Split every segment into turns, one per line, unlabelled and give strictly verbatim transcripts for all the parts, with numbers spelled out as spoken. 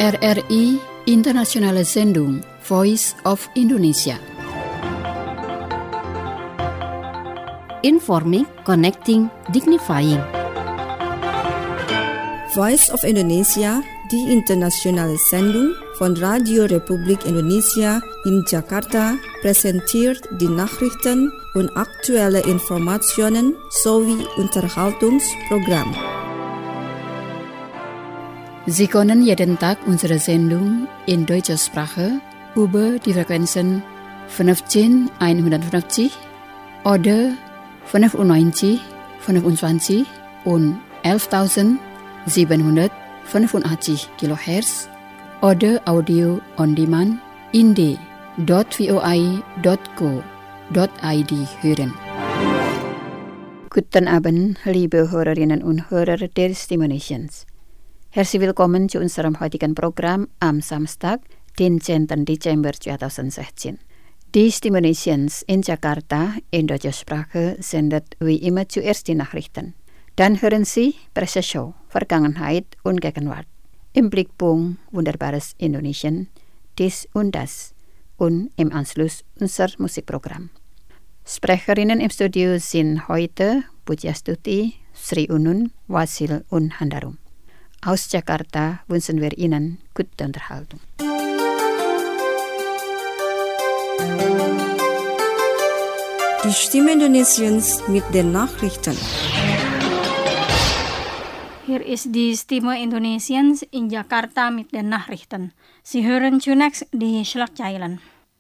R R I Internationale Sendung Voice of Indonesia.
Informing, Connecting, Dignifying.
Voice of Indonesia, die internationale Sendung von Radio Republik Indonesia in Jakarta, präsentiert die Nachrichten und aktuelle Informationen sowie Unterhaltungsprogramm.
Sie können jeden Tag unsere Sendung in deutscher Sprache über die Frequenzen fünfzehn einhundertfünfzig oder fünfundneunzig fünfundzwanzig und elftausendsiebenhundertfünfundachtzig Kilohertz oder Audio on Demand in d punkt voi punkt co punkt id hören. Guten Abend, liebe Hörerinnen und Hörer der Stimulations. Herzlich willkommen zu unserem heutigen Programm am Samstag, den zehnten Dezember zweitausendsechzehn. Die Stimulations in Jakarta in deutscher Sprache sendet wie immer zuerst die Nachrichten. Dann hören Sie Presseshow, Vergangenheit und Gegenwart. Im Blickpunkt Wunderbares Indonesien, dies und das. Und im Anschluss unser Musikprogramm. Sprecherinnen im Studio sind heute Pujastuti, Sri Unun, Wasil und Handarum. Aus Jakarta wünschen wir Ihnen gute Unterhaltung.
Die Stimme Indonesiens mit den Nachrichten.
Hier ist die Stimme Indonesiens in Jakarta mit den Nachrichten. Sie hören zunächst die Schlagzeilen.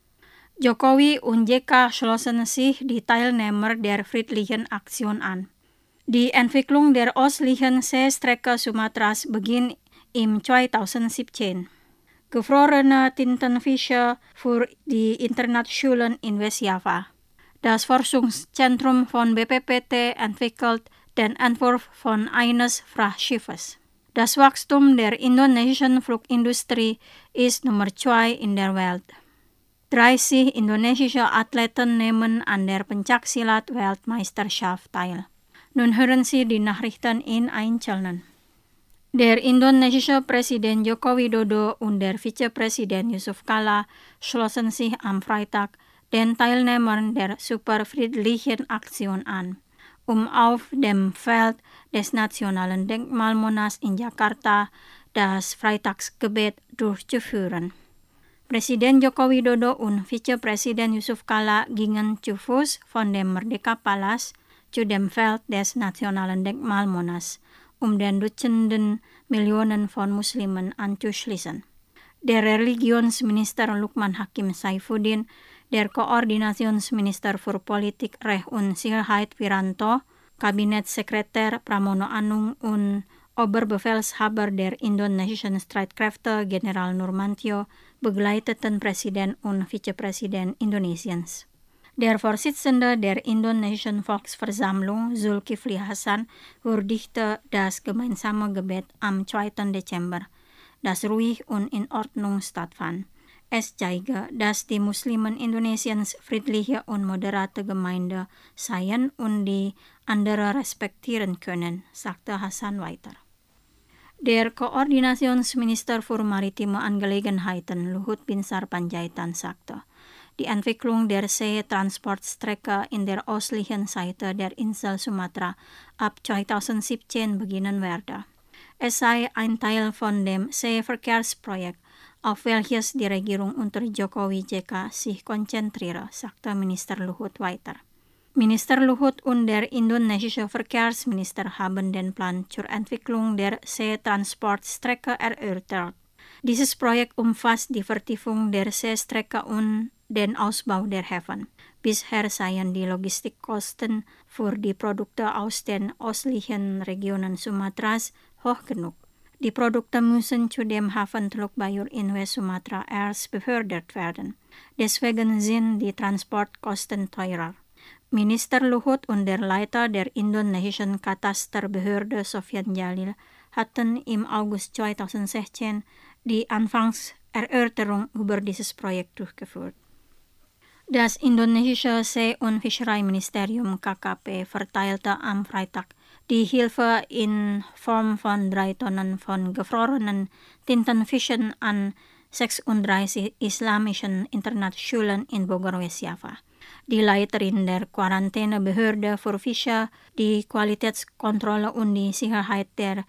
Jokowi und J K schlossen sich die Teilnehmer der friedlichen Aktion an. Die Entwicklung der östlichen Seestrecke Sumatras beginnt im zweitausendsiebzehn. Gefrorene Tintenfische für die Internatsschulen in Westjava. Das Forschungszentrum von B P P T entwickelt den Entwurf von eines Frachtschiffes. Das Wachstum der indonesischen Flugindustrie ist Nummer zwei in der Welt. dreißig indonesische Athleten nehmen an der Pencaksilat-Weltmeisterschaft teil. Nun hören Sie die Nachrichten in Einzelnen. Der indonesische Präsident Joko Widodo und der Vizepräsident Yusuf Kala schlossen sich am Freitag den Teilnehmern der superfriedlichen Aktion an, um auf dem Feld des Nationalen Denkmal Monas in Jakarta das Freitagsgebet durchzuführen. Präsident Joko Widodo und Vizepräsident Yusuf Kala gingen zu Fuß von dem Merdeka Palace zu dem Feld des Nationalen Denkmal Monas, um den Dutzenden Millionen von Muslimen anzuschließen. Der Religionsminister Lukman Hakim Saifuddin, der Koordinationsminister für Politik, Recht und Sicherheit Wiranto, Kabinettssekretär Pramono Anung und Oberbefehlshaber der indonesischen Streitkräfte General Nurmantio begleiteten Präsident und Vizepräsident Indonesiens. Der Vorsitzende der indonesischen Volksversammlung, Zulkifli Hasan, würdigte das gemeinsame Gebet am zweiten Dezember, das ruhig und in Ordnung stattfand. Es zeige, dass die Muslimen Indonesiens friedliche und moderate Gemeinde seien und die andere respektieren können, sagte Hasan weiter. Der Koordinationsminister für maritime Angelegenheiten, Luhut Binsar Panjaitan, sagte, die Entwicklung der Seetransportstrecke in der östlichen Seite der Insel Sumatra ab zweitausendsiebzehn beginnen werde. Es sei ein Teil von dem Seeverkehrsprojekt, auf welches die Regierung unter Jokowi J K sich konzentriere, sagte Minister Luhut weiter. Minister Luhut und der indonesische Verkehrsminister haben den Plan zur Entwicklung der Seetransportstrecke erörtert. Dieses Projekt umfasst die Vertiefung der Seestrecke und den Ausbau der Häfen. Bisher seien die Logistikkosten für die Produkte aus den östlichen Regionen Sumatras hoch genug. Die Produkte müssen zu dem Hafen Teluk Bayur in West-Sumatra erst befördert werden. Deswegen sind die Transportkosten teurer. Minister Luhut und der Leiter der indonesischen Katasterbehörde Sofyan Jalil hatten im August zweitausendsechzehn die Anfangserörterung über dieses Projekt durchgeführt. Das indonesische See- und Fischereiministerium K K P verteilte am Freitag die Hilfe in Form von drei Tonnen von gefrorenen Tintenfischen an sechsunddreißig islamischen Internatsschulen in Bogor, West Java. Die Leiterin der Quarantänebehörde für Fische, die Qualitätskontrolle und die Sicherheit der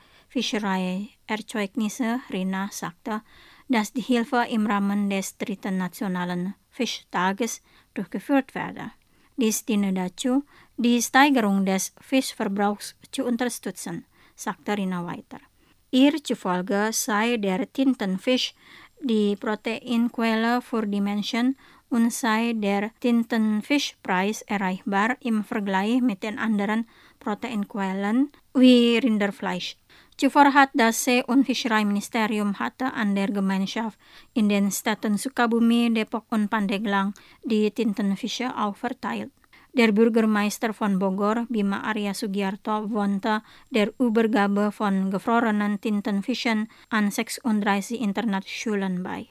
Fischereierzeugnisse, Rina, sagte, dass die Hilfe im Rahmen des dritten Nationalen Fischtages durchgeführt werde. Dies diene dazu, die Steigerung des Fischverbrauchs zu unterstützen, sagte Rina weiter. Ihr zufolge sei der Tintenfisch die Proteinquelle für die Menschen und sei der Tintenfischpreis erreichbar im Vergleich mit den anderen Proteinquellen wie Rinderfleisch. Zuvor hat das See- und Fischereiministerium hatte an der Gemeinschaft in den Städten Sukabumi, Depok und Pandeglang die Tintenfische auch verteilt. Der Bürgermeister von Bogor, Bima Arya Sugiarto, wohnte der Übergabe von gefrorenen Tintenfischen an sechsunddreißig Internatsschulen bei.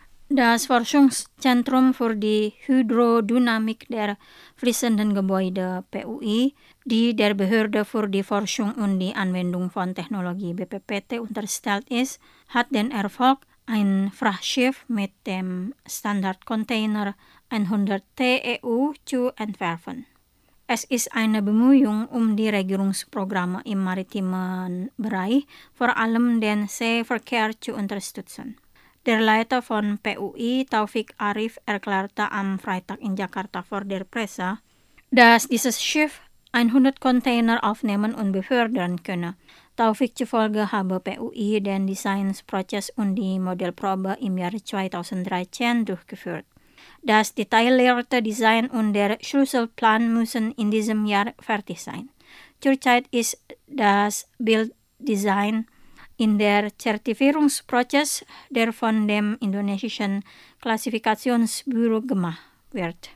Das Forschungszentrum für die Hydrodynamik der fließenden Gebäude P U I, die der Behörde für die Forschung und die Anwendung von Technologie B P P T unterstellt ist, hat den Erfolg, ein Frachtschiff mit dem Standardcontainer hundert T E U zu entwerfen. Es ist eine Bemühung, um die Regierungsprogramme im maritimen Bereich, vor allem den Seeverkehr, zu unterstützen. Der Leiter von P U I, Taufik Arif, erklärte am Freitag in Jakarta vor der Presse, dass dieses Schiff hundert Container aufnehmen und befördern könne. Taufik zufolge habe P U I den Designsprozess und die Modellprobe im Jahr zweitausenddreizehn durchgeführt. Das detaillierte Design und der Schlüsselplan müssen in diesem Jahr fertig sein. Zurzeit ist das Bilddesign in der Zertifizierungsprozess, der von dem indonesischen Klassifikationsbüro gemacht wird.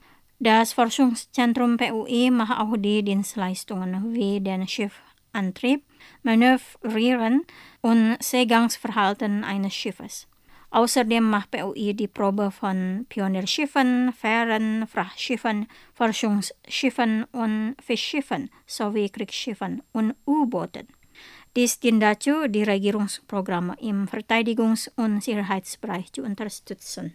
Das Forschungszentrum P U I macht auch die Dienstleistungen wie den Schiffantrieb, Manövrieren und Seegangsverhalten eines Schiffes. Außerdem macht P U I die Probe von Pionierschiffen, Fähren, Frachtschiffen, Forschungsschiffen und Fischschiffen sowie Kriegsschiffen und U-Booten. Dies dient dazu, die Regierungsprogramme im Verteidigungs- und Sicherheitsbereich zu unterstützen.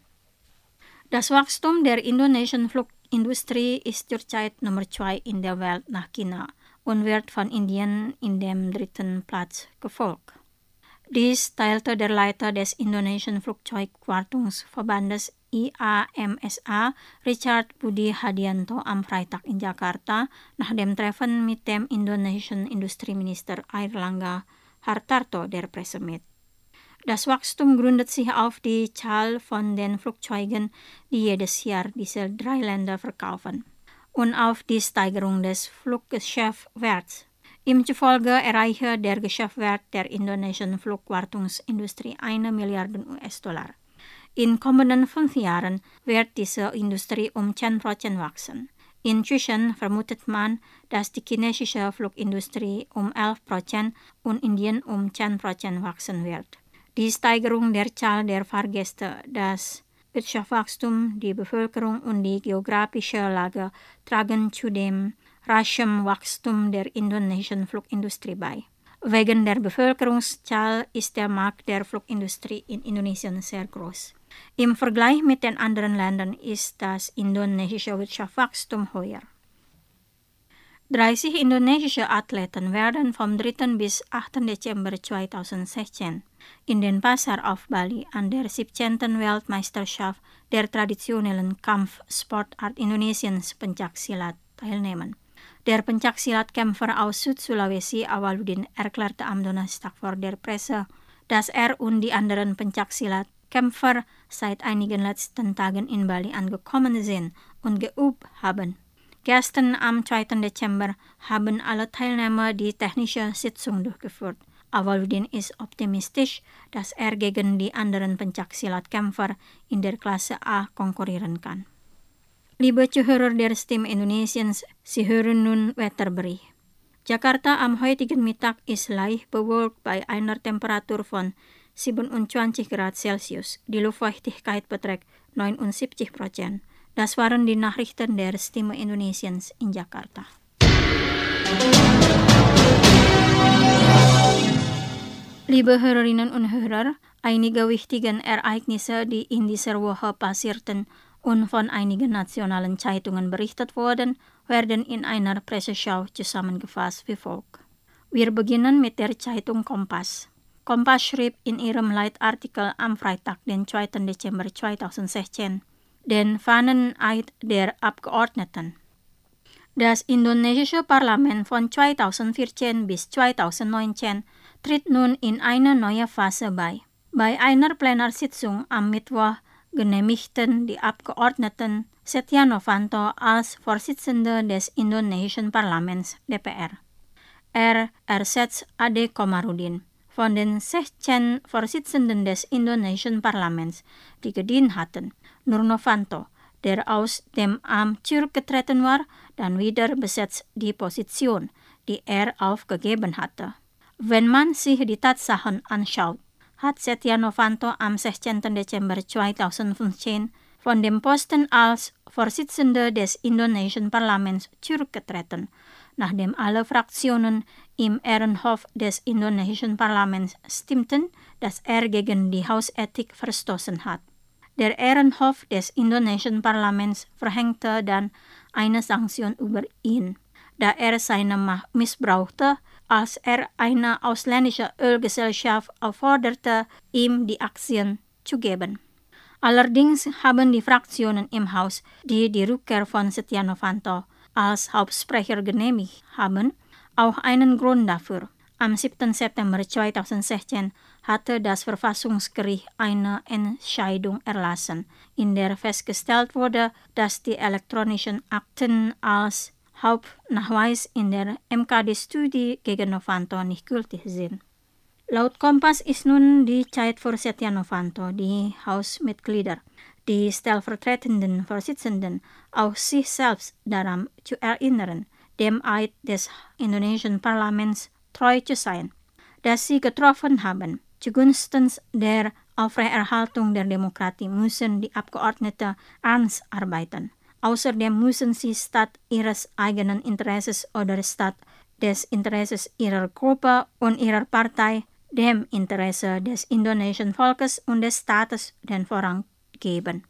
Das Wachstum der indonesischen Flugindustrie ist zurzeit Nummer zwei in der Welt nach China und wird von Indien in dem dritten Platz gefolgt. Dies teilte der Leiter des indonesischen Flugzeugwartungsverbandes I A M S A, Richard Budi Hadianto, am Freitag in Jakarta nach dem Treffen mit dem indonesischen Industrieminister Airlangga Hartarto der Presse mit. Das Wachstum gründet sich auf die Zahl von den Flugzeugen, die jedes Jahr diese drei Länder verkaufen, und auf die Steigerung des Fluggeschäftswerts. Ihm zufolge erreiche der Geschäftswert der indonesischen Flugwartungsindustrie eine Milliarde U S-Dollar. In kommenden fünf Jahren wird diese Industrie um zehn Prozent wachsen. Inzwischen vermutet man, dass die chinesische Flugindustrie um elf Prozent und Indien um zehn Prozent wachsen wird. Die Steigerung der Zahl der Fahrgäste, das Wirtschaftswachstum, die Bevölkerung und die geografische Lage tragen zu dem raschen Wachstum der indonesischen Flugindustrie bei. Wegen der Bevölkerungszahl ist der Markt der Flugindustrie in Indonesien sehr groß. Im Vergleich mit den anderen Ländern ist das indonesische Wirtschaftswachstum höher. dreißig indonesische Athleten werden vom dritten bis achten Dezember zweitausendsechzehn in den Pasar auf Bali an der siebzehnten Weltmeisterschaft der traditionellen Kampfsportart Indonesiens Pencaksilat teilnehmen. Der Pencaksilat-Kämpfer aus Süd-Sulawesi, Awaludin, erklärte am Donnerstag vor der Presse, dass er und die anderen Pencaksilat-Kämpfer seit einigen letzten Tagen in Bali angekommen sind und geübt haben. Gestern am zweiten Dezember haben alle Teilnehmer die technische Sitzung durchgeführt. Awaludin ist optimistisch, dass er gegen die anderen Pencaksilat-Kämpfer in der Klasse A konkurrieren kann. Liebe Zuhörer der Stimme Indonesiens, Sie hören nun Wetterbericht. Jakarta am heutigen Mittag ist leicht bewölkt bei einer Temperatur von siebenundzwanzig Grad Celsius. Die Luftfeuchtigkeit beträgt neunundsiebzig Prozent. Das waren die Nachrichten der Stimme Indonesiens in Jakarta. Liebe Hörerinnen und Hörer, einige wichtige Ereignisse, die in dieser Woche passierten und von einigen nationalen Zeitungen berichtet wurden, werden in einer Presseschau zusammengefasst wie folgt. Wir beginnen mit der Zeitung Kompas. Kompas schrieb in ihrem Leitartikel am Freitag, den zweiten Dezember zweitausendsechzehn, den Fahneneid der Abgeordneten. Das indonesische Parlament von zweitausendvierzehn bis zweitausendneunzehn tritt nun in eine neue Phase bei. Bei einer Plenarsitzung am Mittwoch genehmigten die Abgeordneten Setia Novanto als Vorsitzender des indonesischen Parlaments D P R. Er ersetzt Ade Komarudin. Von den sechzehn Vorsitzenden des indonesischen Parlaments, die gedient hatten, nur Novanto, der aus dem Amt zurückgetreten war, dann wieder besetzt die Position, die er aufgegeben hatte. Wenn man sich die Tatsachen anschaut, hat Setia Novanto am sechzehnten Dezember zweitausendfünfzehn von dem Posten als Vorsitzender des indonesischen Parlaments zurückgetreten, nachdem alle Fraktionen im Ehrenhof des indonesischen Parlaments stimmten, dass er gegen die Hausethik verstoßen hat. Der Ehrenhof des indonesischen Parlaments verhängte dann eine Sanktion über ihn, da er seine Macht missbrauchte, als er eine ausländische Ölgesellschaft aufforderte, ihm die Aktien zu geben. Allerdings haben die Fraktionen im Haus, die die Rückkehr von Setia Novanto als Hauptsprecher genehmigt haben, auch einen Grund dafür. Am siebten September zweitausendsechzehn hatte das Verfassungsgericht eine Entscheidung erlassen, in der festgestellt wurde, dass die elektronischen Akten als Hauptnachweis in der M K D-Studie gegen Novanto nicht gültig sind. Laut Kompas ist nun die Zeit für Setia Novanto, die Hausmitglieder, die stellvertretenden Vorsitzenden, auch sich selbst daran zu erinnern, dem Eid des indonesischen Parlaments treu zu sein, das sie getroffen haben. Zugunsten der Aufrechterhaltung der Demokratie müssen die Abgeordneten ernst arbeiten. Außerdem müssen sie statt ihres eigenen Interesses oder statt des Interesses ihrer Gruppe und ihrer Partei dem Interesse des indonesischen Volkes und des Staates den Vorrang geben.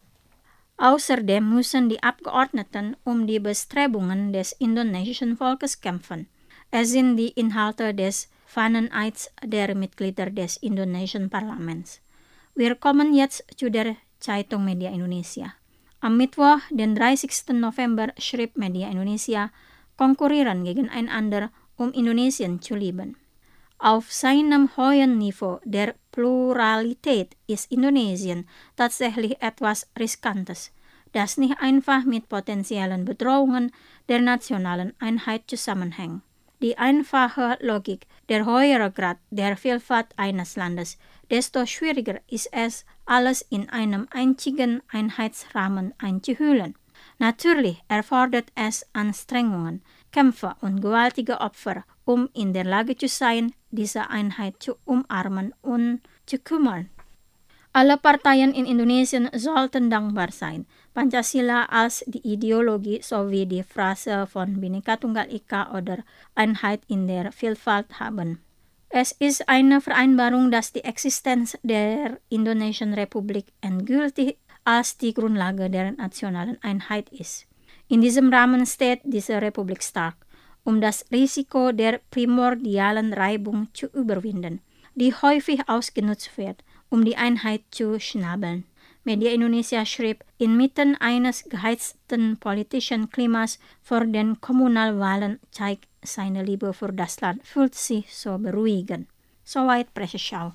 Außerdem müssen die Abgeordneten um die Bestrebungen des indonesischen Volkes kämpfen. Es sind die Inhalte des Fahneneids der Mitglieder des indonesischen Parlaments. Wir kommen jetzt zu der Zeitung Media Indonesia. Am Mittwoch, den dreißigsten November, schrieb Media Indonesia, konkurrieren gegeneinander, um Indonesien zu lieben. Auf seinem hohen Niveau der Pluralität ist Indonesien tatsächlich etwas Riskantes, das nicht einfach mit potenziellen Bedrohungen der nationalen Einheit zusammenhängt. Die einfache Logik, der höhere Grad der Vielfalt eines Landes, desto schwieriger ist es, alles in einem einzigen Einheitsrahmen einzuhüllen. Natürlich erfordert es Anstrengungen, Kämpfe und gewaltige Opfer, um in der Lage zu sein, diese Einheit zu umarmen und zu kümmern. Alle Parteien in Indonesien sollten dankbar sein, Pancasila als die Ideologie sowie die Phrase von Bhinneka Tunggal Ika oder Einheit in der Vielfalt haben. Es ist eine Vereinbarung, dass die Existenz der Indonesischen Republik endgültig als die Grundlage der nationalen Einheit ist. In diesem Rahmen steht diese Republik stark, um das Risiko der primordialen Reibung zu überwinden, die häufig ausgenutzt wird, um die Einheit zu schnabeln. Media Indonesia schrieb, inmitten eines geheizten politischen Klimas vor den Kommunalwahlen zeigt seine Liebe für das Land, fühlt sich so beruhigend. Soweit Presseschau.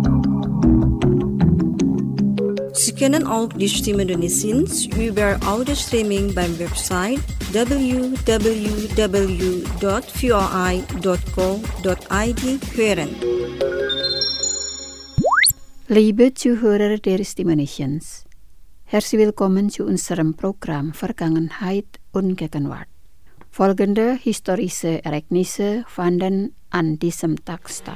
Sie können auch die Stimme Indonesiens über Audio-Streaming beim Website w w w dot v o i dot co dot i d hören.
Liebe Zuhörer der Stimme Nations, herzlich willkommen zu unserem Programm Vergangenheit und Gegenwart. Folgende historische Ereignisse fanden an diesem Tag statt.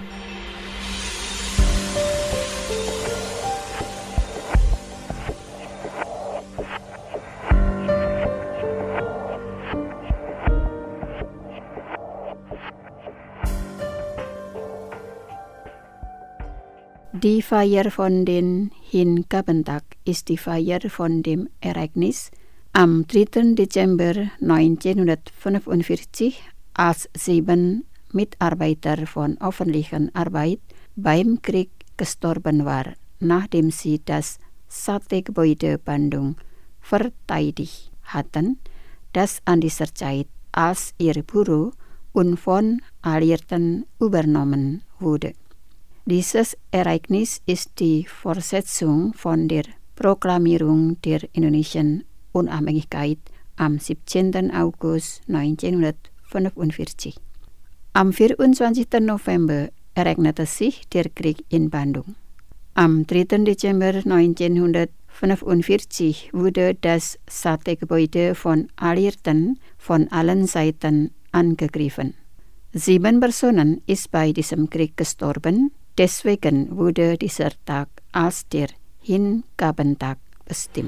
Die Feier von den Hinkabentag ist die Feier von dem Ereignis am dritten Dezember neunzehnhundertfünfundvierzig, als sieben Mitarbeiter von öffentlicher Arbeit beim Krieg gestorben waren, nachdem sie das Sate-Gebäude Bandung verteidigt hatten, das an dieser Zeit als ihr Büro und von Alliierten übernommen wurde. Dieses Ereignis ist die Fortsetzung von der Proklamierung der indonesiischen Unabhängigkeit am siebzehnten August neunzehnhundertfünfundvierzig. Am vierundzwanzigsten November ereignete sich der Krieg in Bandung. Am dritten Dezember neunzehnhundertfünfundvierzig wurde das Sate-Gebäude von Alliierten von allen Seiten angegriffen. Sieben Personen ist bei diesem Krieg gestorben, deswegen wurde dieser Tag als der Hinkabentag bestimmt.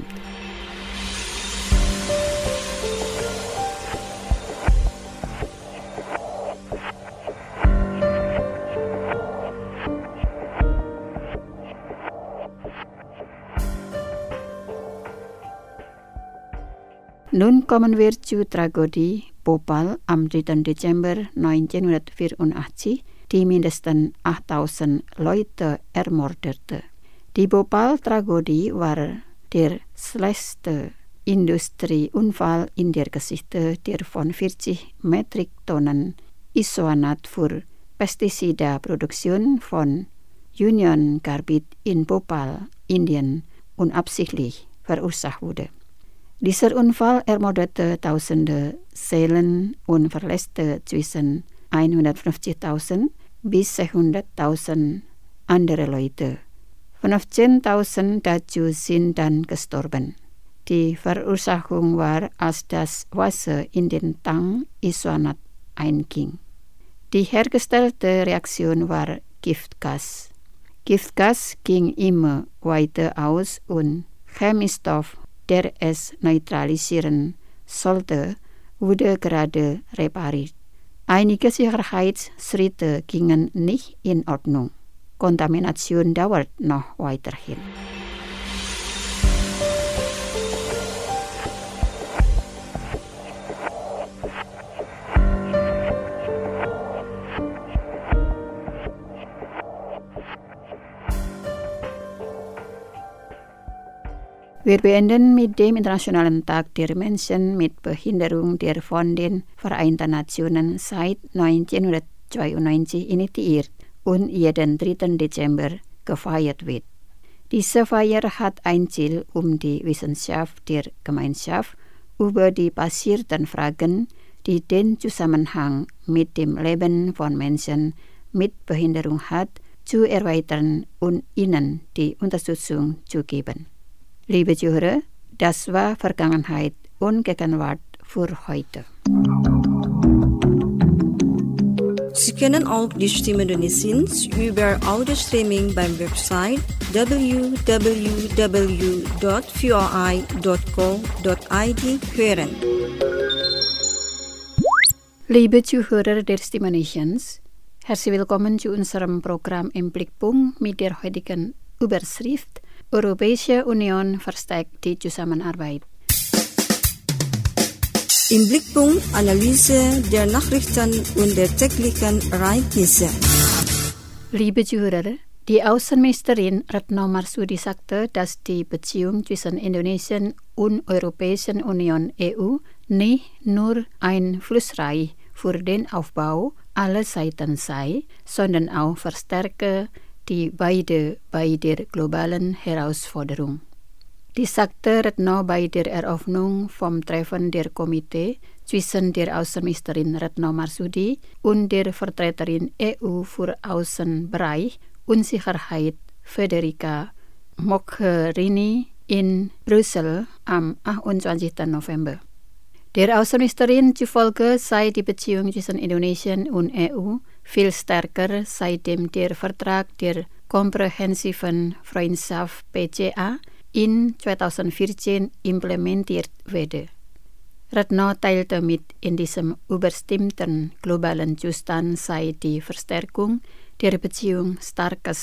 Nun kommen wir zur Tragödie Bhopal am dritten Dezember neunzehnhundertvierundachtzig, die mindestens achttausend Leute ermordete. Die Bhopal-Tragödie war der schlechteste Industrieunfall in der Geschichte, der von vierzig Metrik Tonnen Isonat für Pestizidproduktion von Union Carbide in Bhopal, Indien, unabsichtlich verursacht wurde. Dieser Unfall ermordete Tausende Seelen und verletzte zwischen hundertfünfzigtausend bis sechshunderttausend andere Leute. fünfzehntausend dazu sind dann gestorben. Die Verursachung war, als das Wasser in den Tank Isonat einging. Die hergestellte Reaktion war Giftgas. Giftgas ging immer weiter aus und Chemiestoff, der es neutralisieren sollte, wurde gerade repariert. Einige Sicherheitsschritte gingen nicht in Ordnung. Kontamination dauert noch weiterhin. Wir beenden mit dem Internationalen Tag der Menschen mit Behinderung, der von den Vereinten Nationen seit neunzehnhundertzweiundneunzig initiiert und jeden dritten Dezember gefeiert wird. Diese Feier hat ein Ziel, um die Wissenschaft der Gemeinschaft über die passierten Fragen, die den Zusammenhang mit dem Leben von Menschen mit Behinderung hat, zu erweitern und ihnen die Unterstützung zu geben. Liebe Zuhörer, das war Vergangenheit und Gegenwart für heute.
Sie können auch die Stimme Indonesiens über Audio-Streaming beim Website w w w dot v o i dot co dot i d hören.
Liebe Zuhörer der Stimme Nations, herzlich willkommen zu unserem Programm Im Blickpunkt mit der heutigen Überschrift Europäische Union verstärkt die Zusammenarbeit.
Im Blickpunkt Analyse der Nachrichten und der täglichen Ereignisse.
Liebe Zuhörer, die Außenministerin Retno Marsudi sagte, dass die Beziehung zwischen Indonesien und Europäischen Union E U nicht nur einflussreich für den Aufbau aller Seiten sei, sondern auch verstärke die beide bei der globalen Herausforderung. Dies sagte Retno bei der Eröffnung vom Treffen der Komitee zwischen der Außenministerin Retno Marsudi und der Vertreterin E U für Außenbereich und Sicherheit Federica Mogherini in Brüssel am achtundzwanzigsten November. Der Außenministerin zufolge sei die Beziehung zwischen Indonesien und E U viel stärker, seitdem der Vertrag der komprehensiven Freundschaft P C A in zweitausendvierzehn implementiert werde. Retno teilte mit, in diesem überstimmten globalen Zustand sei die Verstärkung der Beziehung starkes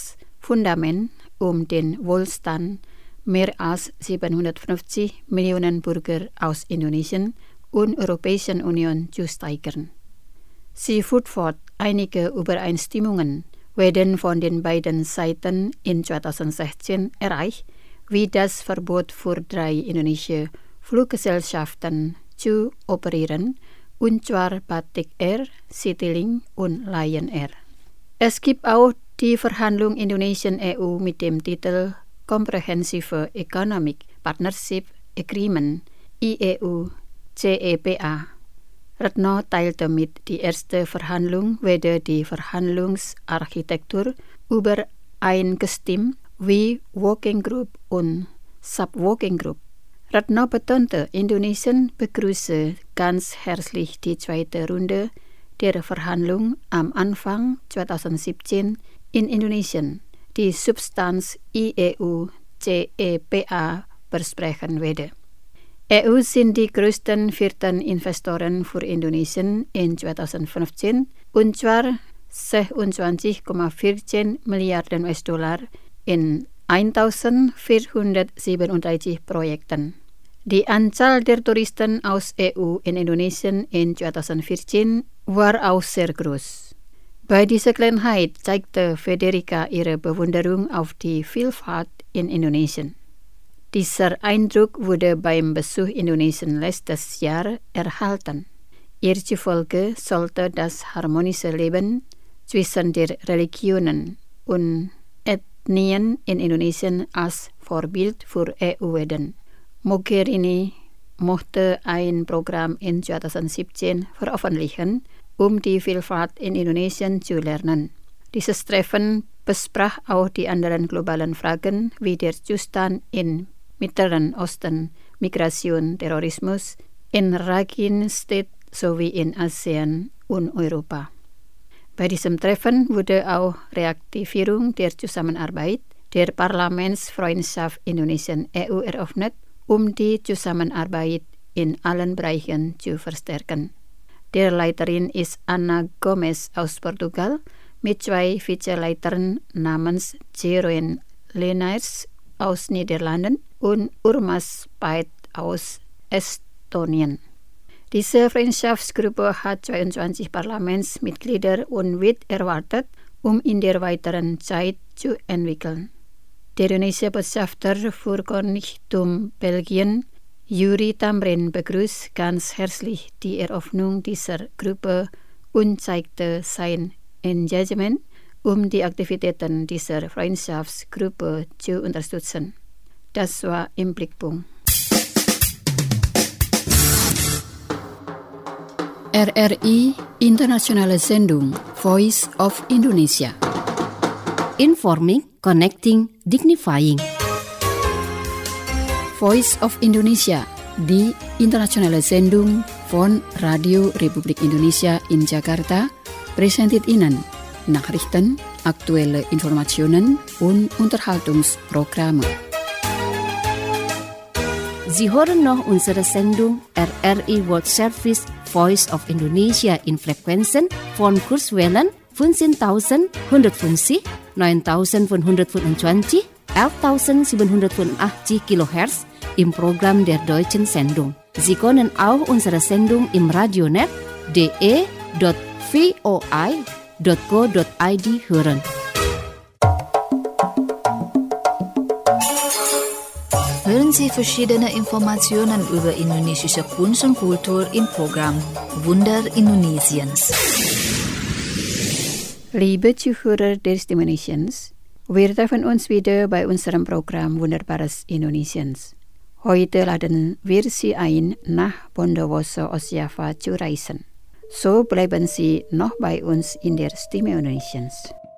Fundament, um den Wohlstand mehr als siebenhundertfünfzig Millionen Bürger aus Indonesien und Europäischen Union zu steigern. Sie führt fort, einige Übereinstimmungen werden von den beiden Seiten in zweitausendsechzehn erreicht, wie das Verbot für drei indonesische Fluggesellschaften zu operieren, und zwar Batik Air, Citylink und Lion Air. Es gibt auch die Verhandlung Indonesien-E U mit dem Titel Comprehensive Economic Partnership Agreement I E U C E P A. Retno teilte mit, die erste Verhandlung werde die Verhandlungsarchitektur übereingestimmt wie Working Group und Sub-Working Group. Retno betonte, Indonesien begrüße ganz herzlich die zweite Runde der Verhandlung am Anfang zweitausendsiebzehn in Indonesien, die Substanz I E U C E P A besprechen werde. E U sind die größten vierten Investoren für Indonesien in zweitausendfünfzehn, und zwar sechsundzwanzig Komma vierzehn Milliarden U S-Dollar in eintausendvierhundertsiebenunddreißig Projekten. Die Anzahl der Touristen aus E U in Indonesien in zweitausendvierzehn war auch sehr groß. Bei dieser Gelegenheit zeigte Federica ihre Bewunderung auf die Vielfalt in Indonesien. Dieser Eindruck wurde beim Besuch Indonesien letztes Jahr erhalten. Ihr zufolge sollte das harmonische Leben zwischen den Religionen und Ethnien in Indonesien als Vorbild für E U werden. Mogherini mochte ein Programm in zweitausendsiebzehn veröffentlichen, um die Vielfalt in Indonesien zu lernen. Dieses Treffen besprach auch die anderen globalen Fragen wie der Zustand im Mittleren Osten, Migration, Terrorismus, in Rakhine-State sowie in ASEAN und Europa. Bei diesem Treffen wurde auch Reaktivierung der Zusammenarbeit der Parlamentsfreundschaft Indonesien-E U eröffnet, um die Zusammenarbeit in allen Bereichen zu verstärken. Der Leiterin ist Ana Gomes aus Portugal mit zwei Vizeleitern namens Jeroen Lenaers aus Niederlanden und Urmas Pait aus Estonien. Diese Freundschaftsgruppe hat zweiundzwanzig Parlamentsmitglieder und wird erwartet, um in der weiteren Zeit zu entwickeln. Der indonesische Botschafter für Königtum Belgien, Yuri Tamrin, begrüßt ganz herzlich die Eröffnung dieser Gruppe und zeigte sein Engagement, um die Aktivitäten dieser Freundschaftsgruppe zu unterstützen. Das war im Blickpunkt. R R I Internationale Sendung Voice of Indonesia.
Informing, Connecting, Dignifying.
Voice of Indonesia, die internationale Sendung von Radio Republik Indonesia in Jakarta, präsentiert Ihnen Nachrichten, aktuelle Informationen und Unterhaltungsprogramme.
Sie hören noch unsere Sendung R R I World Service Voice of Indonesia in Frequenzen von Kurzwellen fünfzehntausendeinhundertfünfzig, neuntausendfünfhundertfünfundzwanzig, elftausendsiebenhundertfünfundachtzig Kilohertz im Programm der deutschen Sendung. Sie können auch unsere Sendung im Radionet d e punkt v o i punkt co punkt i d hören.
Hören Sie verschiedene Informationen über indonesische Kunst und Kultur im Programm Wunder Indonesiens.
Liebe Zuhörer des Indonesiens, wir treffen uns wieder bei unserem Programm Wunderbares Indonesiens. Heute laden wir Sie ein, nach Bondowoso, Ostjava zu reisen. So bleiben Sie noch bei uns in der Stimme Indonesiens.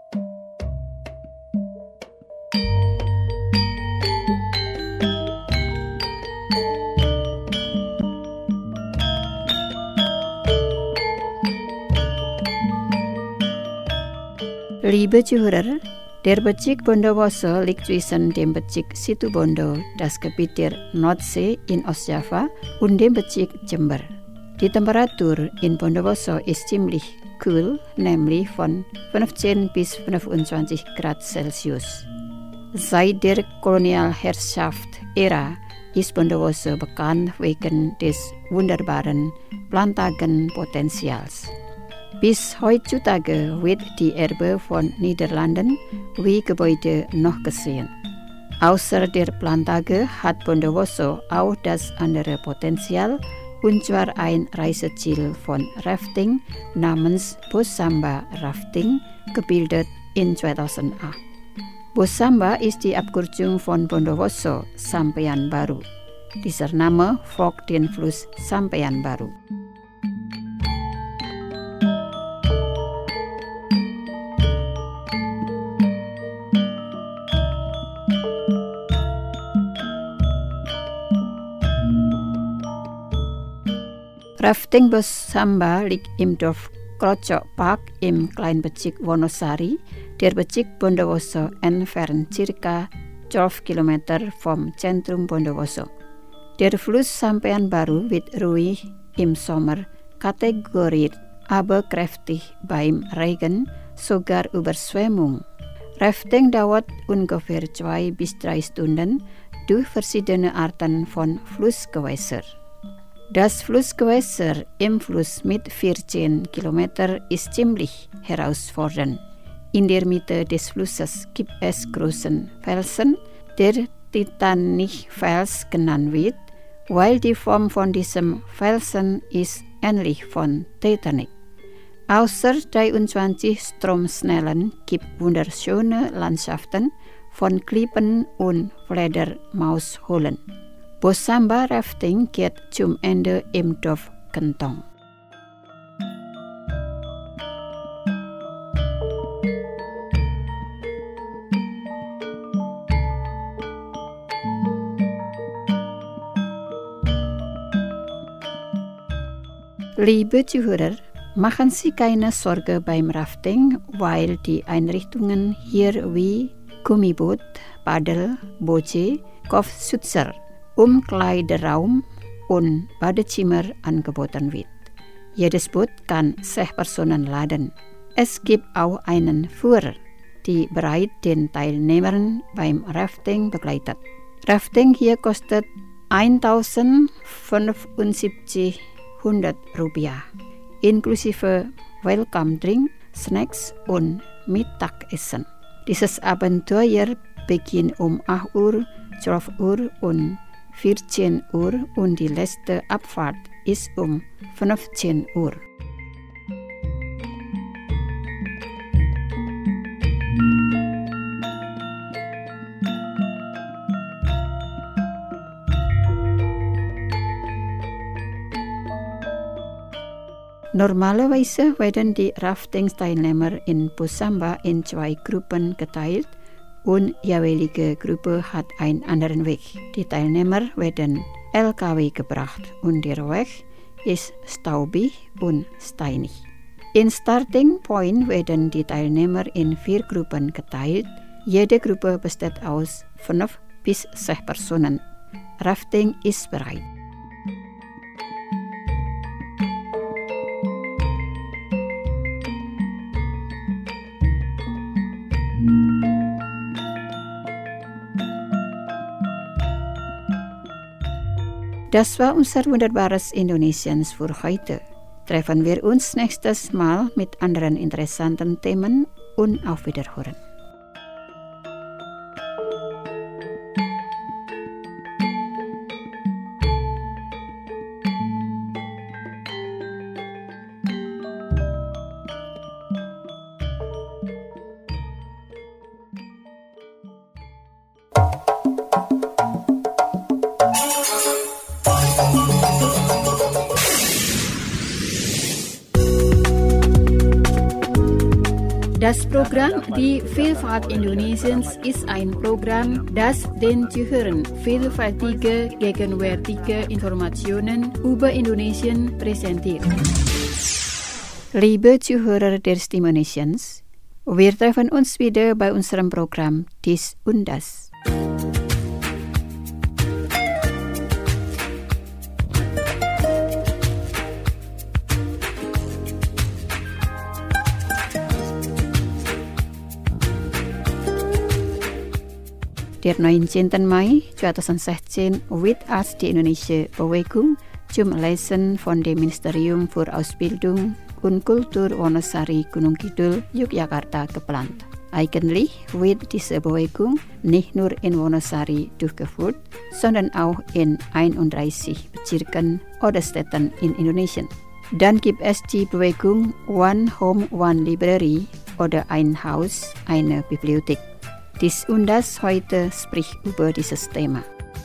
Liebe Zuhörer, der Bezirk Bondowoso liegt zwischen dem Bezirk Situbondo, das Gebiet der Nordsee in Ostjava, und dem Bezirk Jember. Die Temperatur in Bondowoso ist ziemlich koel, namelijk van vijftien bis vijfentwintig Grad Celsius. Seit der Kolonialherrschaft-Ära ist Bondowoso bekannt wegen des wunderbaren Plantagenpotenzials. Bis heutzutage wird die Erbe von Niederlanden wie Gebäude noch gesehen. Außer der Plantage hat Bondowoso auch das andere Potenzial, und zwar ein Reiseziel von Rafting namens Bosamba Rafting, gebildet in zweitausendacht. Bosamba ist die Abkürzung von Bondowoso, Sampeyan Baru. Dieser Name folgt dem Fluss Sampeyan Baru. Rafting Bosamba liegt im Dorf Krocok Park im Kleinbezirk Wonosari. Der Bezirk Bondowoso entfernt ca. zwölf Kilometer vom Zentrum Bondowoso. Der Fluss Sampeyan Baru wird ruhig im Sommer, kategorisiert aber kräftig beim Regen, sogar Überschwemmung. Rafting dauert ungefähr zwei bis drei Stunden durch verschiedene Arten von Flussgewässer. Das Flussgewässer im Fluss mit vierzehn Kilometern ist ziemlich herausfordernd. In der Mitte des Flusses gibt es großen Felsen, der Titanic-Fels genannt wird, weil die Form von diesem Felsen ist ähnlich von Titanic. Außer dreiundzwanzig Stromschnellen gibt wunderschöne Landschaften von Klippen und Fledermausholen. Bosamba Rafting geht zum Ende im Dorf Kentong. Liebe Zuhörer, machen Sie keine Sorge beim Rafting, weil die Einrichtungen hier wie Gummiboot, Paddel, Boje, Kopfschützer, Umkleideraum und Badezimmer angeboten wird. Jedes Boot kann sechs Personen laden. Es gibt auch einen Führer, der bereit den Teilnehmern beim Rafting begleitet. Rafting hier kostet eintausendfünfundsiebzig Rupiah, inklusive Welcome Drink, Snacks und Mittagessen. Dieses Abenteuer beginnt um acht Uhr, zwölf Uhr und vierzehn Uhr und die letzte Abfahrt ist um fünfzehn Uhr. Normalerweise werden die Rafting-Teilnehmer in Bosamba in zwei Gruppen geteilt und jeweilige Gruppe hat einen anderen Weg. Die Teilnehmer werden L K W gebracht und der Weg ist staubig und steinig. In Starting Point werden die Teilnehmer in vier Gruppen geteilt. Jede Gruppe besteht aus fünf bis sechs Personen. Rafting ist bereit. Das war unser wunderbares Indonesiens für heute. Treffen wir uns nächstes Mal mit anderen interessanten Themen und auf Wiederhören. Das Programm Die Vielfalt Indonesiens ist ein Programm, das den Zuhörern vielfältige, gegenwärtige Informationen über Indonesien präsentiert. Liebe Zuhörer der Stimme Indonesiens, wir treffen uns wieder bei unserem Programm Dies und Das. Der negentiende Mai tweeduizendzestien wird als die Indonesische Bewegung zum Lesen von dem Ministerium für Ausbildung und Kultur Wonosari Gunung Kidul, Yogyakarta geplant. Eigentlich wird diese Bewegung nicht nur in Wonosari durchgeführt, sondern auch in einunddreißig Bezirken oder Städten in Indonesien. Dann gibt es die Bewegung One Home, One Library oder ein Haus, eine Bibliothek. Dies und das heute spricht über dieses Thema.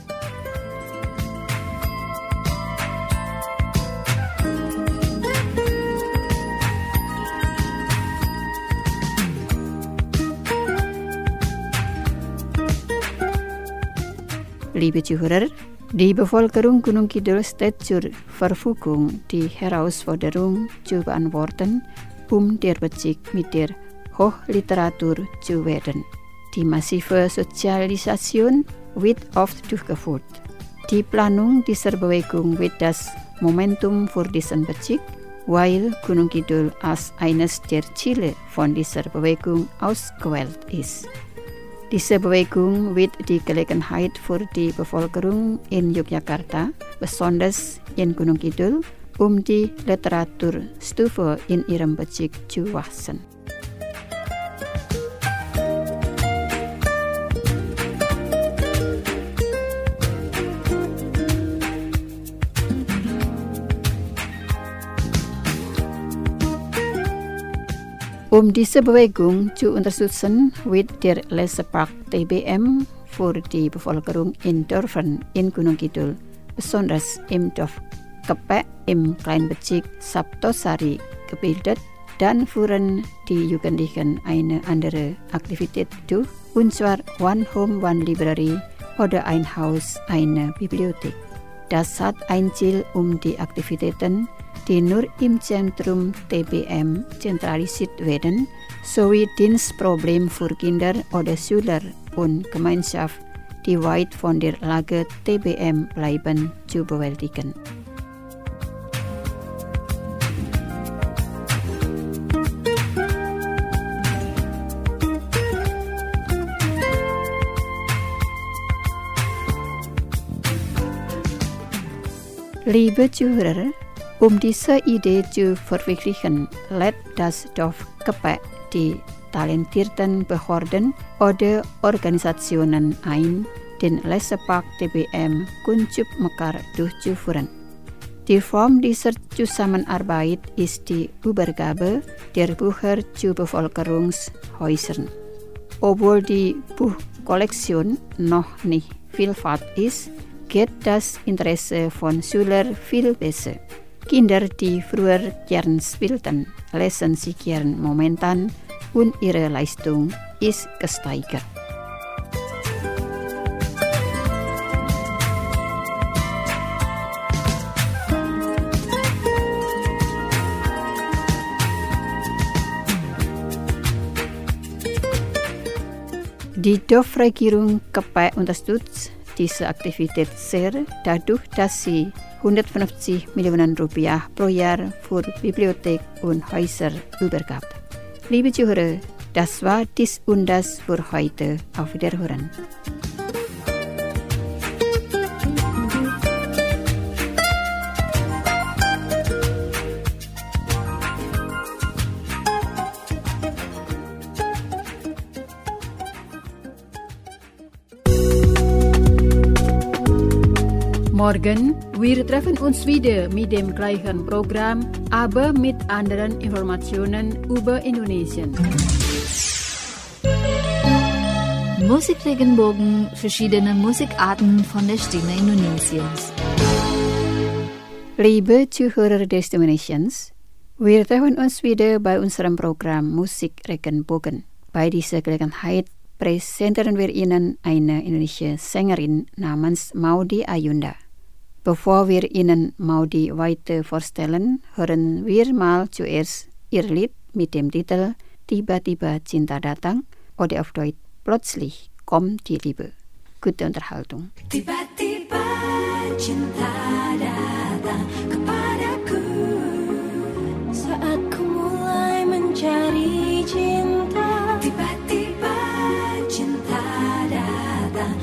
Liebe Zuhörer, die Bevölkerung Gunung Kidul steht zur Verfügung, die Herausforderung zu beantworten, um der Bezirk mit der Hochliteratur zu werden. Die massive Sozialisation wird oft durchgeführt. Die Planung dieser Bewegung wird das Momentum für diesen Bezirk, weil Gunung Kidul als eines der Ziele von dieser Bewegung ausgewählt ist. Diese Bewegung wird die Gelegenheit für die Bevölkerung in Yogyakarta, besonders in Gunung Kidul, um die Literaturstufe in ihrem Bezirk zu wachsen. Um diese Bewegung zu unterstützen, wird der Lesepark T B M für die Bevölkerung in Dörfern in Gunung Kidul, besonders im Dorf Kepek im Kleinbezirk Sabtosari, gebildet. Dann führen die Jugendlichen eine andere Aktivität durch, und zwar One Home, One Library oder ein Haus, eine Bibliothek. Das hat ein Ziel, um die Aktivitäten, die nur im Zentrum T B M zentralisiert werden, sowie Dienstprobleme für Kinder oder Schüler und Gemeinschaft, die weit von der Lage T B M bleiben, zu bewältigen. Liebe Zuhörer, um diese Idee zu verwirklichen, lädt das Dorf Kepek die talentierten Behörden oder Organisationen ein, den Lesepark T B M Kuncup Mekar durchzuführen. Die Form dieser Zusammenarbeit ist die Übergabe der Bücher zu Bevölkerungshäusern. Obwohl die Buchkollektion noch nicht vielfalt ist, geht das Interesse von Schülern viel besser. Kinder, die früher gern spielten, lesen sie gern momentan und ihre Leistung ist gesteigert. Die Dorfregierung Kepek unterstützt diese Aktivität sehr, dadurch, dass sie hundertfünfzig Millionen Rupiah pro Jahr für Bibliothek und Häuser übergab. Liebe Zuhörer, das war dies und das für heute. Auf Wiederhören. Morgen, wir treffen uns wieder mit dem gleichen Programm, aber mit anderen Informationen über Indonesien.
Musikregenbogen, verschiedene Musikarten von der Stimme Indonesiens.
Liebe Zuhörer der Stimme Indonesiens, wir treffen uns wieder bei unserem Programm Musikregenbogen. Bei dieser Gelegenheit präsentieren wir Ihnen eine indonesische Sängerin namens Maudy Ayunda. Bevor wir Ihnen Maudy weiter vorstellen, hören wir mal zuerst ihr Lied mit dem Titel Tiba-tiba Cinta Datang oder auf Deutsch Plötzlich kommt die Liebe. Gute Unterhaltung.
Tiba-tiba cinta datang kepadaku saat ku mulai mencari cinta. Tiba-tiba cinta datang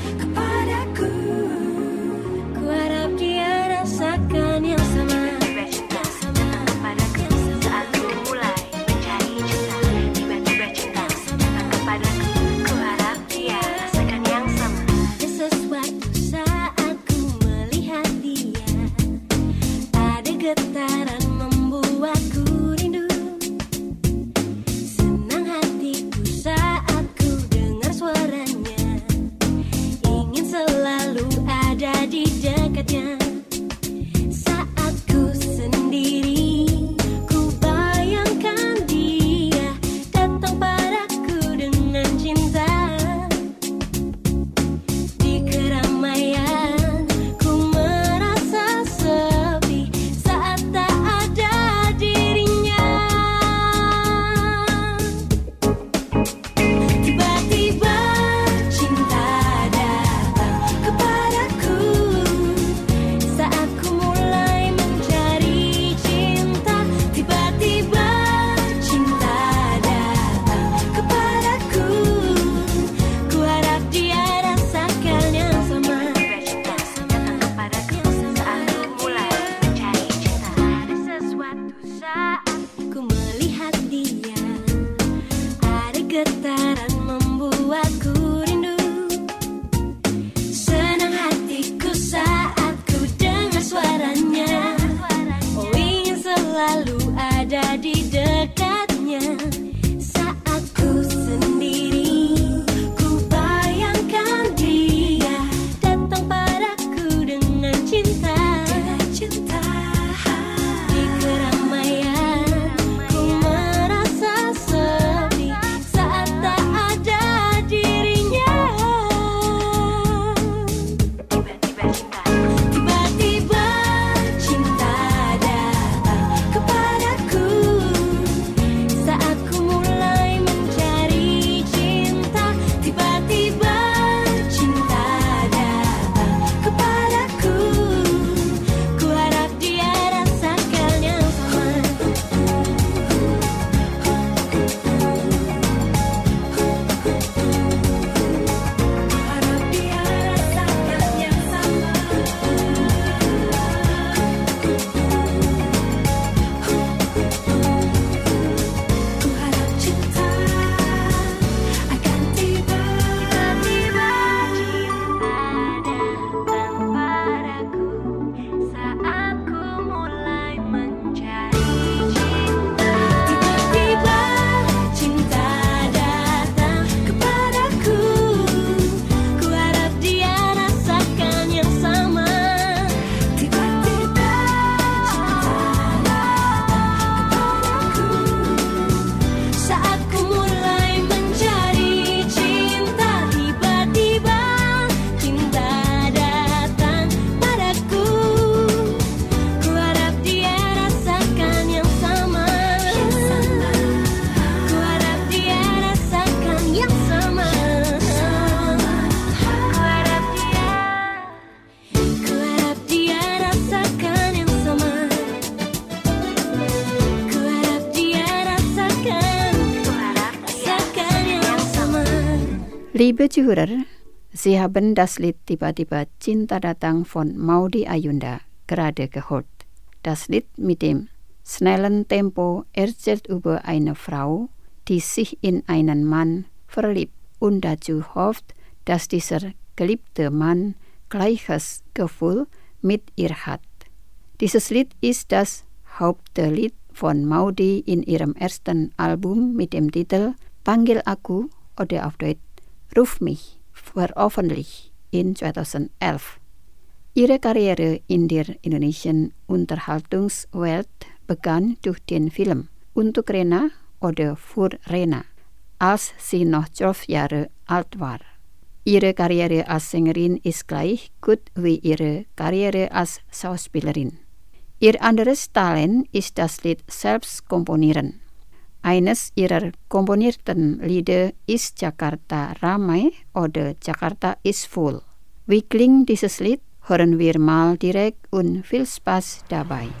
Liebe Zuhörer, Sie haben das Lied Tiba-Tiba Cinta Datang von Maudy Ayunda gerade gehört. Das Lied mit dem schnellen Tempo erzählt über eine Frau, die sich in einen Mann verliebt und dazu hofft, dass dieser geliebte Mann gleiches Gefühl mit ihr hat. Dieses Lied ist das Hauptlied von Maudy in ihrem ersten Album mit dem Titel Panggil Aku oder auf Deutsch Ruf mich, veröffentlicht in zweitausendelf. Ihre Karriere in der indonesian Unterhaltungswelt begann durch den Film Untuk Rena oder Für Rena, als sie noch zwölf Jahre alt war. Ihre Karriere als Sängerin ist gleich gut wie ihre Karriere als Schauspielerin. Ihr anderes Talent ist das Lied selbst komponieren. Eines ihrer komponierten Lieder ist Jakarta Ramai oder Jakarta is Full. Wie klingt dieses Lied? Hören wir mal direkt und viel Spaß dabei.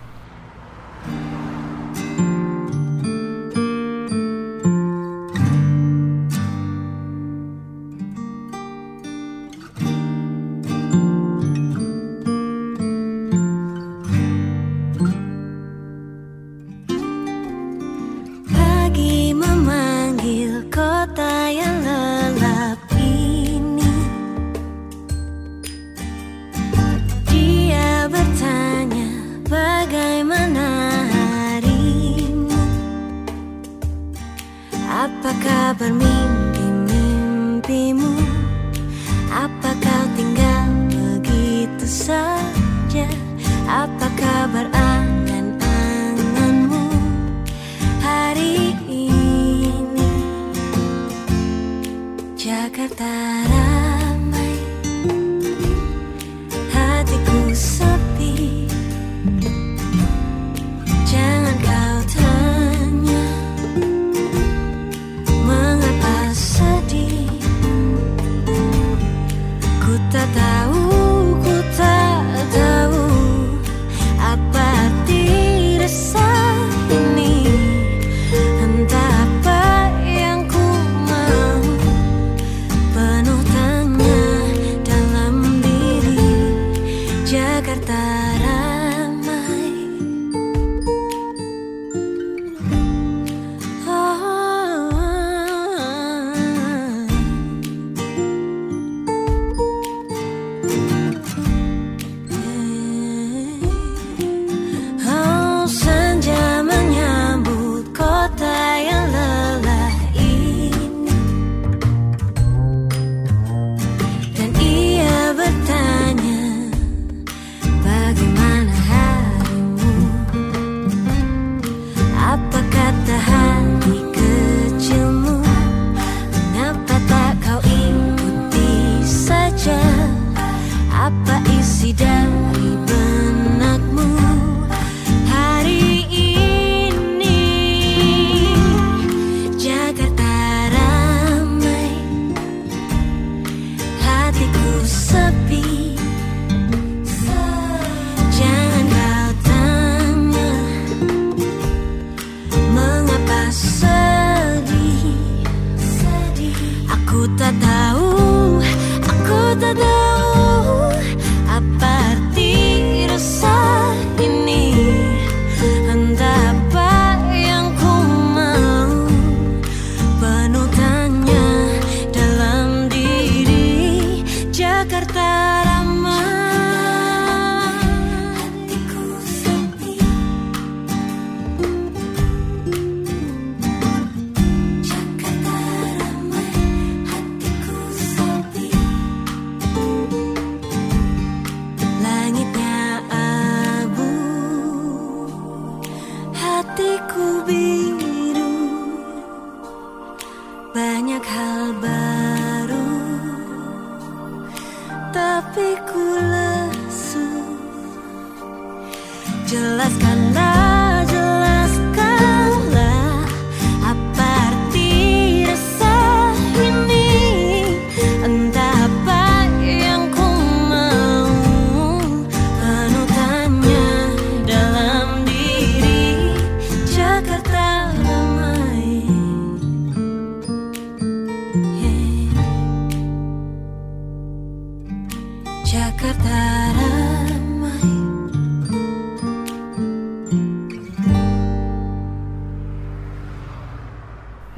Apakah bermimpi-mimpimu? Apakah tinggal begitu saja? Apakah berangan-anganmu hari ini? Jakarta ramai, hatiku sepi. Jangan kau tanya mengapa sedih. Ku tak tahu, ku tak tahu apa arti resah ini. Entah apa yang ku mau, penuh tanya dalam diri. Jakarta ramai. Oh, senja menyambut kota yang lelah ini, dan ia bertanya, bagaimana harimu? Apa kata hati kecilmu? Mengapa tak kau ikuti saja? Apa isi dari benakmu hari ini? Jakarta ramai, hatiku sepi. Jangan kau tanya mengapa sedih. Aku tak tahu, aku tak tahu apa arti resah ini. Entah apa yang ku mau, penuh tanya dalam diri. Jakarta ramai, hatiku sepi.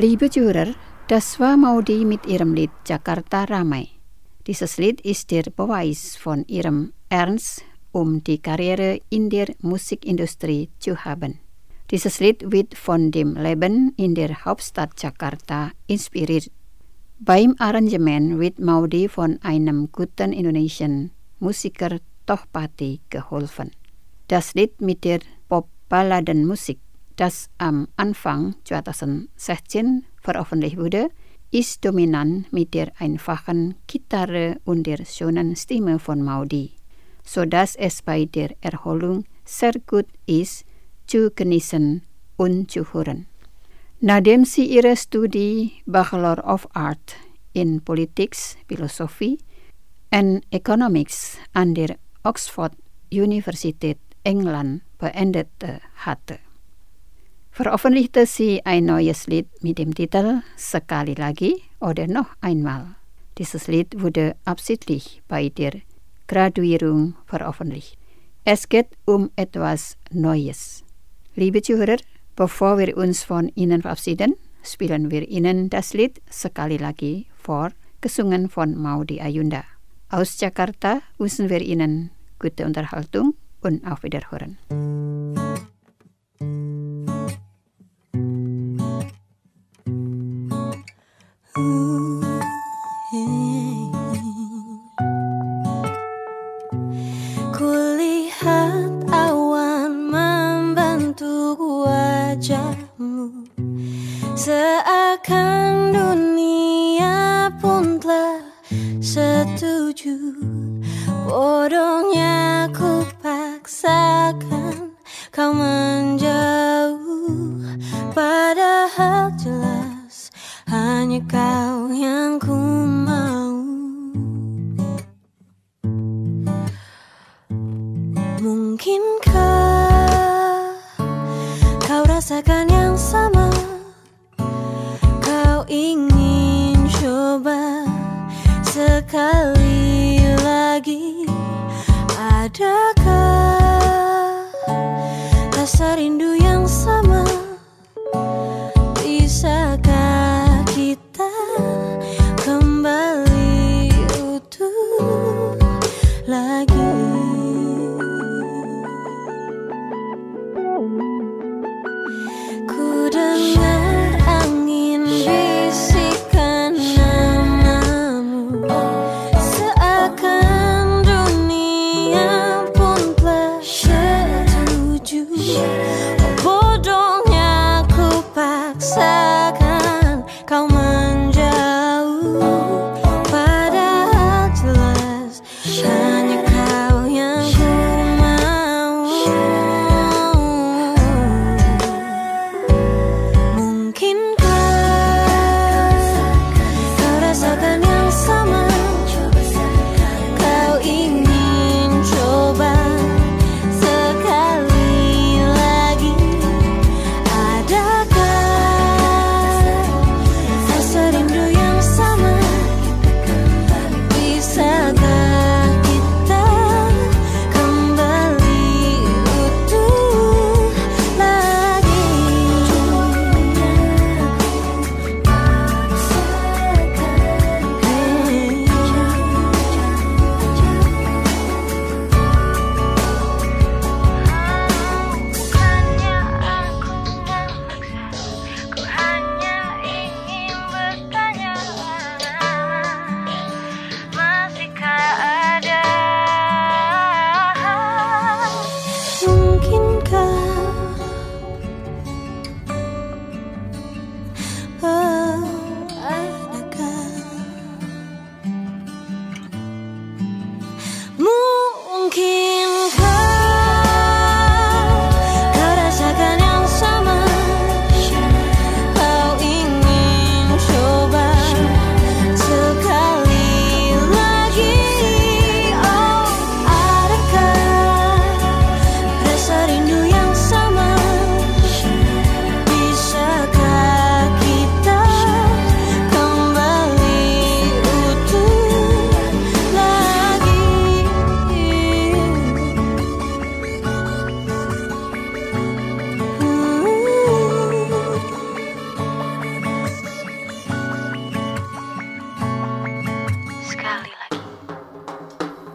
Liebe Zuhörer, das war Maudi mit ihrem Lied Jakarta Ramai. Dieses Lied ist der Beweis von ihrem Ernst, um die Karriere in der Musikindustrie zu haben. Dieses Lied wird von dem Leben in der Hauptstadt Jakarta inspiriert. Beim Arrangement wird Maudi von einem guten indonesian Musiker Tohpati geholfen. Das Lied mit der Pop-Balladenmusik, das am Anfang zwanzig sechzehn veröffentlicht wurde, ist dominant mit der einfachen Gitarre und der schönen Stimme von Maudi, sodass es bei der Erholung sehr gut ist, zu genießen und zu hören. Nachdem sie ihre Studie Bachelor of Art in Politics, Philosophie and Economics an der Oxford Universität England beendet hatte, veröffentlichte sie ein neues Lied mit dem Titel Sekali Lagi oder noch einmal. Dieses Lied wurde absichtlich bei der Graduierung veröffentlicht. Es geht um etwas Neues. Liebe Zuhörer, bevor wir uns von Ihnen verabschieden, spielen wir Ihnen das Lied Sekali Lagi vor, gesungen von Maudi Ayunda. Aus Jakarta wünschen wir Ihnen gute Unterhaltung und auf Wiederhören.
Kulihat awan membentuk wajahmu, seakan dunia pun telah setuju. Bodohnya ku paksakan kau menjauh, padahal jelas hanya kau yang ku mau. Mungkinkah kau rasakan yang sama? Kau ingin coba sekali lagi. Adakah rasa rindu yang sama? Bisakah kita kembali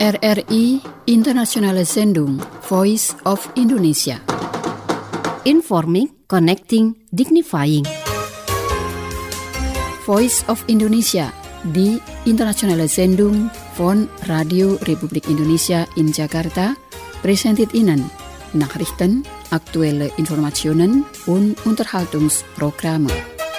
R R I Internationale Sendung Voice of Indonesia.
Informing, connecting, dignifying.
Voice of Indonesia di Internationale Sendung von Radio Republik Indonesia in Jakarta presented Ihnen Nachrichten, aktuelle Informationen und Unterhaltungsprogramme.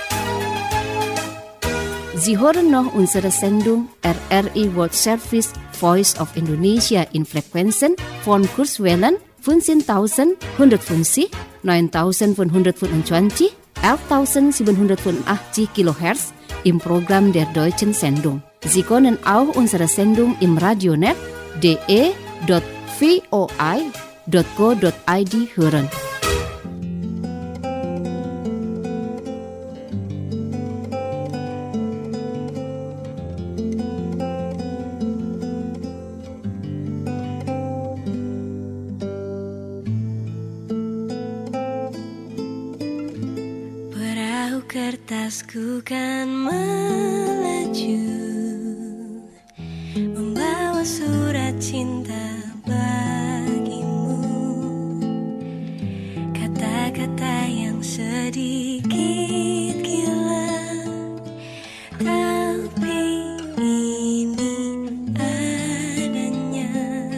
Sie hören noch unsere Sendung R R I World Service Voice of Indonesia in Frequenzen von Kurzwellen fünfzehntausendeinhundertfünfzig, neuntausendfünfhundertfünfundzwanzig, elftausendsiebenhundertfünfundachtzig Kilohertz im Programm der Deutschen Sendung. Sie können auch unsere Sendung im Radionet d e dot v o i dot co dot i d hören.
Kertasku kan melaju membawa surat cinta bagimu, kata-kata yang sedikit gila, tapi ini adanya.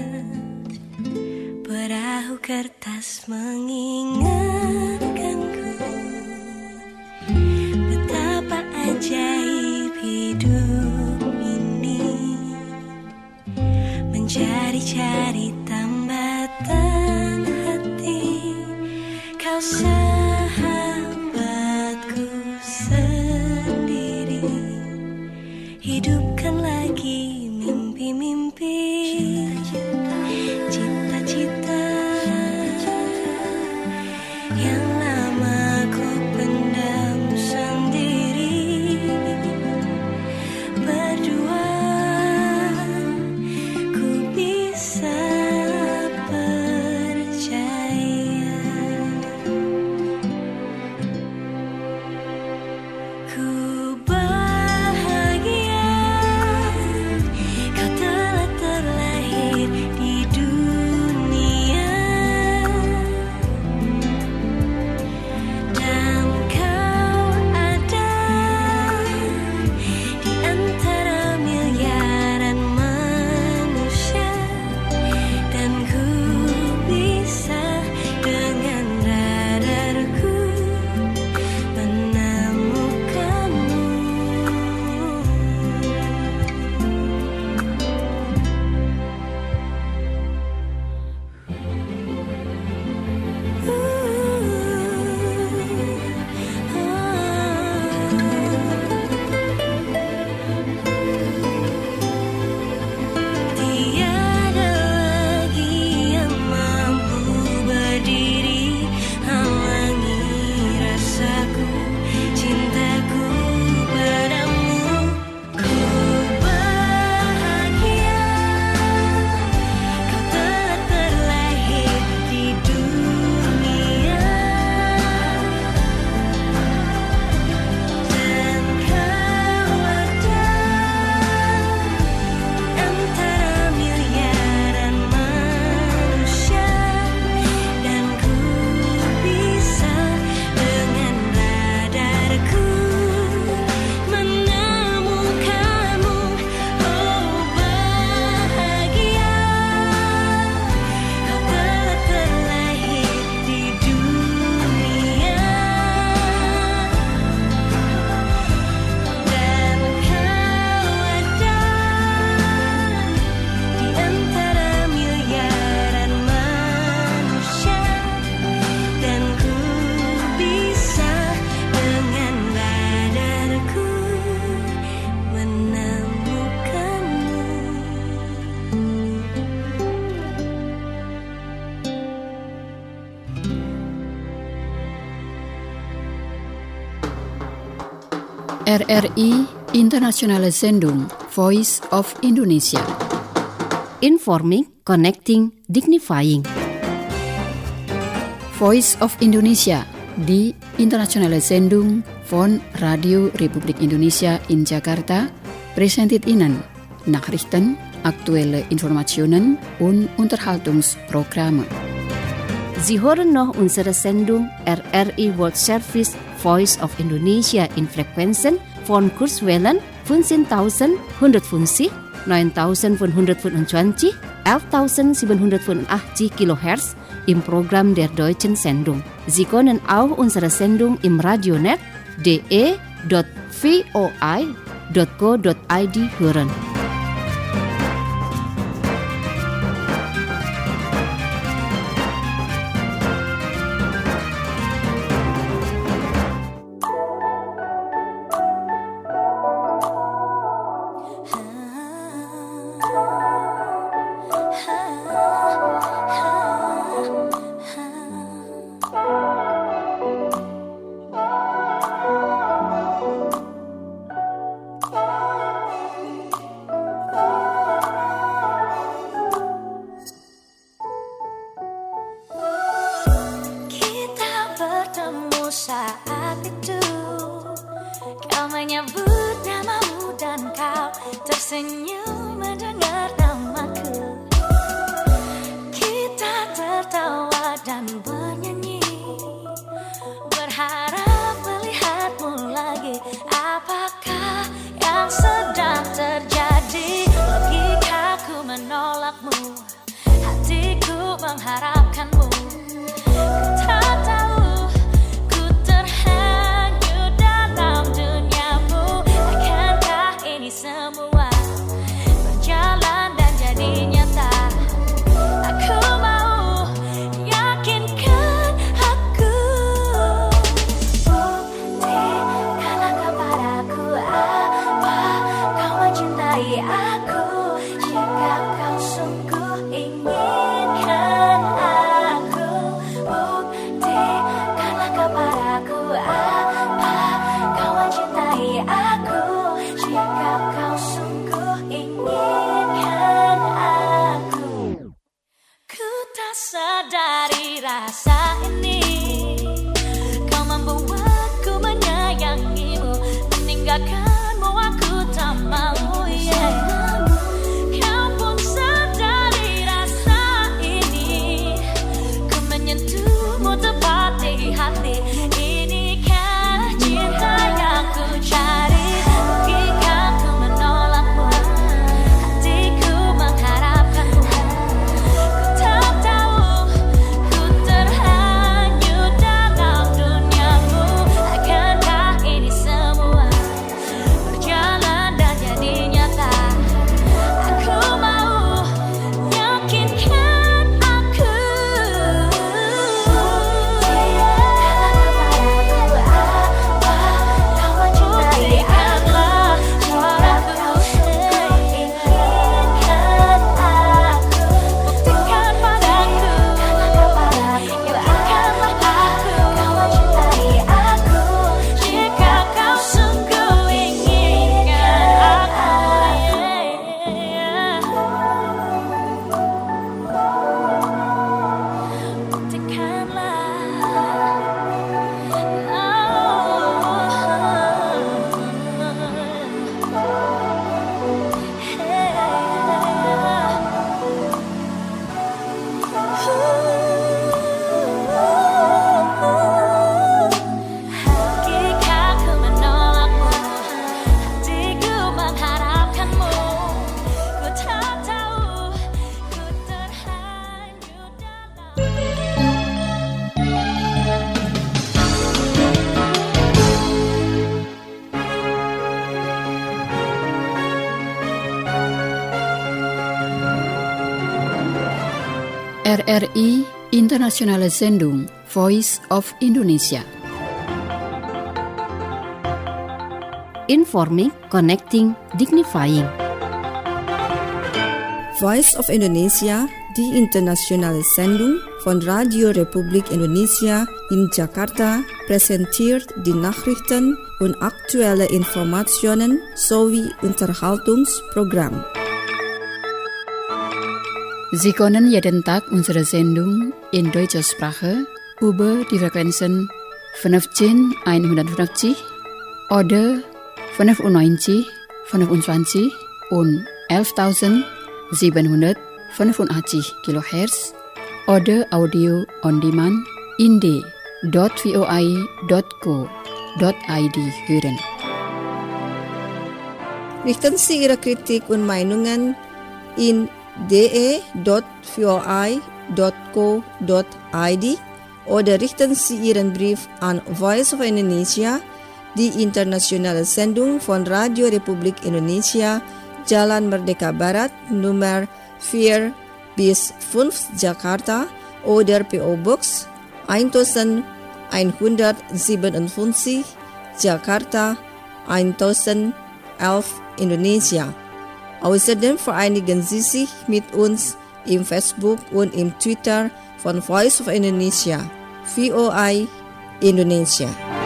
Perahu kertas mengingatkanku ajaib hidup ini, mencari-cari tambatan hati, kau sahabatku sendiri. Hidupkan lagi mimpi-mimpi, cita-cita yang lama ku pendam sendiri.
R R I Internationale Sendung Voice of Indonesia.
Informing, connecting, dignifying.
Voice of Indonesia di Internationale Sendung von Radio Republik Indonesia in Jakarta presented Ihnen Nachrichten, aktuelle Informationen und Unterhaltungsprogramme.
Sie hören noch unsere Sendung R R I World Service Voice of Indonesia in Frequenzen von Kurzwellen fünfzehntausendeinhundertfünfzig, neuntausendfünfhundertfünfundzwanzig, elftausendsiebenhundertfünfundachtzig Kilohertz im Programm der Deutschen Sendung. Sie können auch unsere Sendung im Radionet d e dot v o i dot co dot i d hören.
R R I Internationale Sendung Voice of Indonesia.
Informing, connecting, dignifying.
Voice of Indonesia, die internationale Sendung von Radio Republik Indonesia in Jakarta, präsentiert die Nachrichten und aktuelle Informationen sowie Unterhaltungsprogramm.
Sie können jeden Tag unsere Sendung in deutscher Sprache über die Frequenzen fünfzehntausendeinhundertfünfzig oder fünfundneunzig, fünfundzwanzig und elftausendfünfhundertfünfundachtzig zevenhonderdvijfenachtzig kilohertz oder audio on demand inde dot voi dot co dot id hören.
Richten Sie Ihre Kritik und Meinungen in d e dot voi dot co dot id oder richten Sie Ihren Brief an Voice of Indonesia, die internationale Sendung von Radio Republik Indonesia, Jalan Merdeka Barat, Nummer vier bis fünf Jakarta oder P O Box elf siebenundfünfzig, Jakarta elf Indonesia. Außerdem vereinigen Sie sich mit uns im Facebook und im Twitter von Voice of Indonesia, V O I Indonesia.